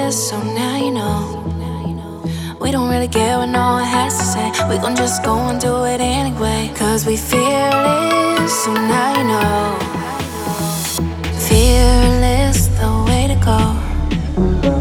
fearless, so now you know. We don't really care what no one has to say. We gon' just go and do it anyway. Cause we fearless, so now you know. Fearless, the way to go.